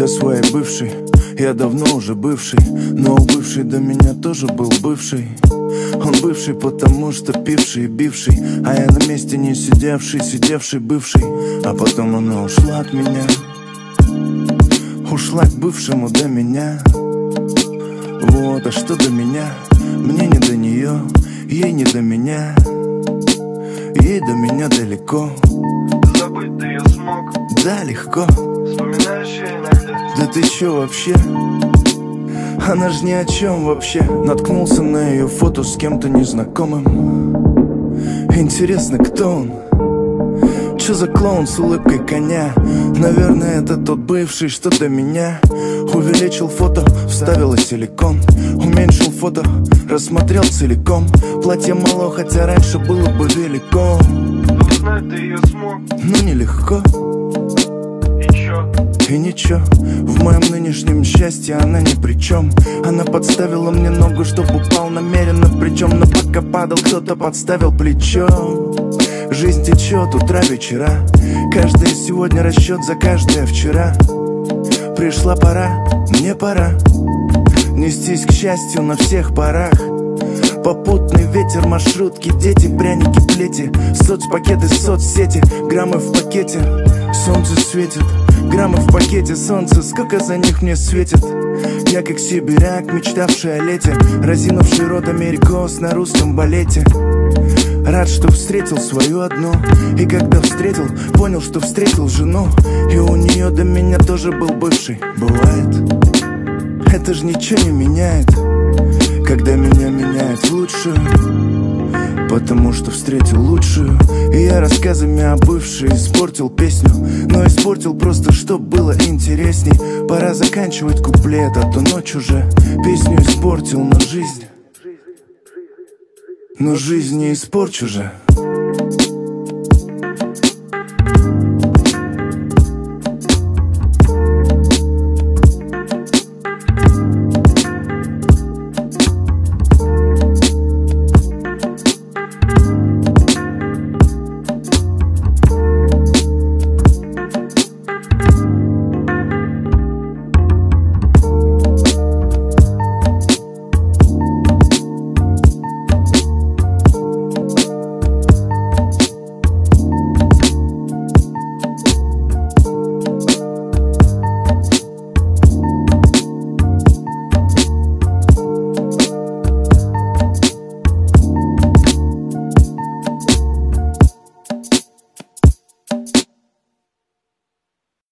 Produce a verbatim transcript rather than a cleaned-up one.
для своей бывшей. Я давно уже бывший, но у бывшей до меня тоже был бывший. Он бывший, потому что пивший и бивший, а я на месте не сидевший, сидевший бывший. А потом она ушла от меня, ушла к бывшему до меня. Вот, а что до меня? Мне не до нее, ей не до меня. Ей до меня далеко. Забыть ты ее смог? Да, легко. Вспоминаешь ее иногда? Да ты чё вообще? Она ж ни о чем вообще. Наткнулся на ее фото с кем-то незнакомым. Интересно, кто он? Чё за клоун с улыбкой коня? Наверное, это тот бывший, что до меня. Увеличил фото, вставила силикон. Уменьшил фото, рассмотрел целиком. Платье мало, хотя раньше было бы велико. Но узнать ты ее смог? Ну нелегко. И чё? И ничего, в моем нынешнем счастье она ни при чем. Она подставила мне ногу, чтоб упал намеренно. Причем, но пока падал, кто-то подставил плечо. Жизнь течет, утра, вечера. Каждое сегодня расчет за каждое вчера. Пришла пора, мне пора нестись к счастью на всех парах. Попутный ветер, маршрутки, дети, пряники, плети, соцпакеты, соцсети, граммы в пакете. Солнце светит, граммы в пакете, солнце, сколько за них мне светит. Я как сибиряк, мечтавший о лете, разинувший рот америкос на русском балете. Рад, что встретил свою одну. И когда встретил, понял, что встретил жену. И у нее до меня тоже был бывший. Бывает, это ж ничего не меняет, когда меня меняет в лучшую. Потому что встретил лучшую. И я рассказами о бывшей испортил песню. Но испортил просто, чтоб было интересней. Пора заканчивать куплет, а то ночь уже. Песню испортил, но жизнь Но жизнь не испорчу же.